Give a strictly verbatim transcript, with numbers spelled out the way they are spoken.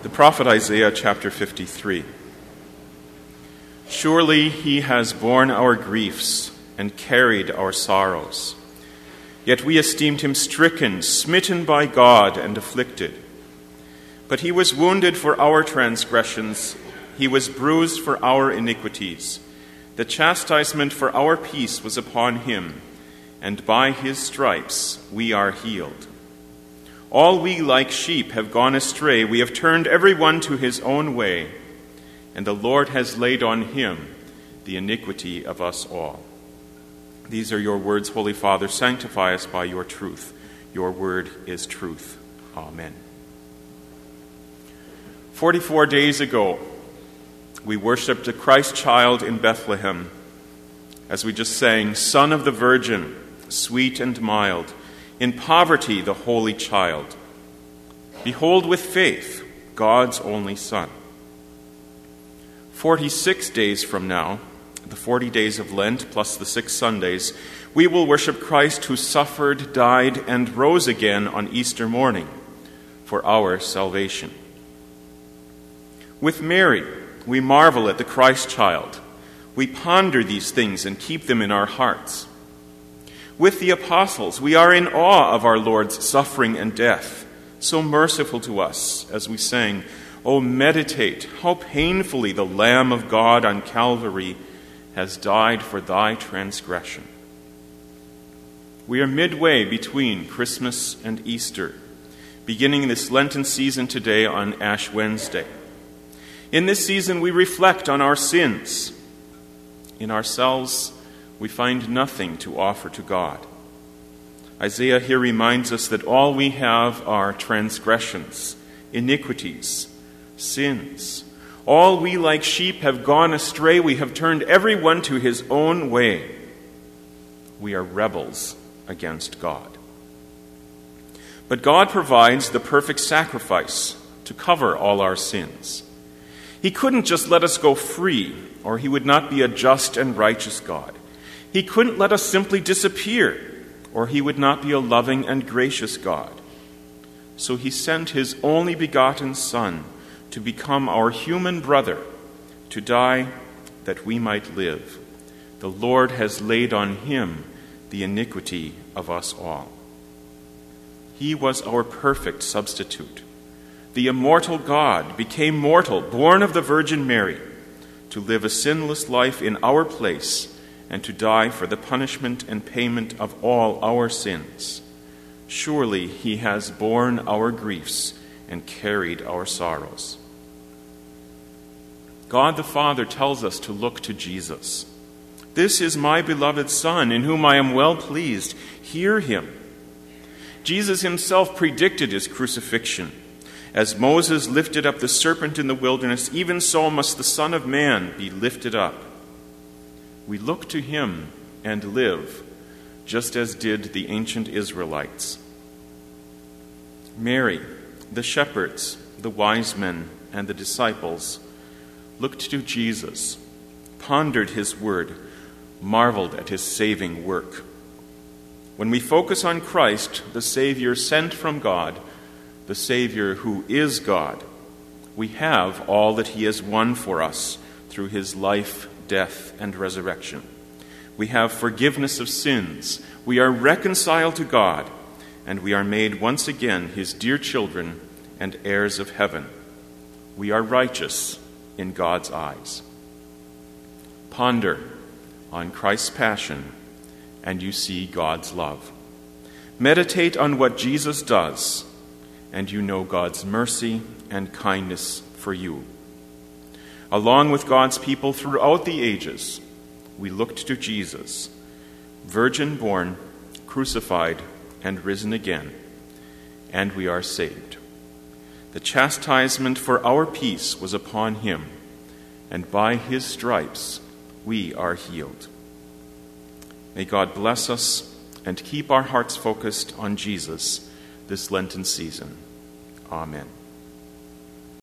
The prophet Isaiah, chapter fifty-three. Surely he has borne our griefs and carried our sorrows. Yet we esteemed him stricken, smitten by God, and afflicted. But he was wounded for our transgressions, he was bruised for our iniquities. The chastisement for our peace was upon him, and by his stripes we are healed. All we like sheep have gone astray, we have turned every one to his own way, and the Lord has laid on him the iniquity of us all. These are your words, Holy Father. Sanctify us by your truth. Your word is truth. Amen. Forty-four days ago, we worshipped the Christ child in Bethlehem, as we just sang, Son of the Virgin, sweet and mild, in poverty the holy child. Behold with faith, God's only Son. Forty-six days from now, the forty days of Lent plus the six Sundays, we will worship Christ who suffered, died, and rose again on Easter morning for our salvation. With Mary, we marvel at the Christ child. We ponder these things and keep them in our hearts. With the apostles, we are in awe of our Lord's suffering and death, so merciful to us, as we sang, "Oh, meditate how painfully the Lamb of God on Calvary has died for thy transgression." We are midway between Christmas and Easter, beginning this Lenten season today on Ash Wednesday. In this season, we reflect on our sins. In ourselves, we find nothing to offer to God. Isaiah here reminds us that all we have are transgressions, iniquities, sins. All we like sheep have gone astray. We have turned every one to his own way. We are rebels against God. But God provides the perfect sacrifice to cover all our sins. He couldn't just let us go free, or he would not be a just and righteous God. He couldn't let us simply disappear, or he would not be a loving and gracious God. So he sent his only begotten Son to become our human brother, to die that we might live. The Lord has laid on him the iniquity of us all. He was our perfect substitute. The immortal God became mortal, born of the Virgin Mary, to live a sinless life in our place and to die for the punishment and payment of all our sins. Surely he has borne our griefs and carried our sorrows. God the Father tells us to look to Jesus. "This is my beloved Son, in whom I am well pleased. Hear him." Jesus himself predicted his crucifixion. As Moses lifted up the serpent in the wilderness, even so must the Son of Man be lifted up. We look to him and live, just as did the ancient Israelites. Mary, the shepherds, the wise men, and the disciples looked to Jesus, pondered his word, marveled at his saving work. When we focus on Christ, the Savior sent from God, the Savior who is God, we have all that he has won for us through his life, death, and resurrection. We have forgiveness of sins. We are reconciled to God, and we are made once again his dear children and heirs of heaven. We are righteous in God's eyes. Ponder on Christ's passion, and you see God's love. Meditate on what Jesus does, and you know God's mercy and kindness for you. Along with God's people throughout the ages, we looked to Jesus, virgin born, crucified, and risen again, and we are saved. The chastisement for our peace was upon him, and by his stripes we are healed. May God bless us and keep our hearts focused on Jesus this Lenten season. Amen.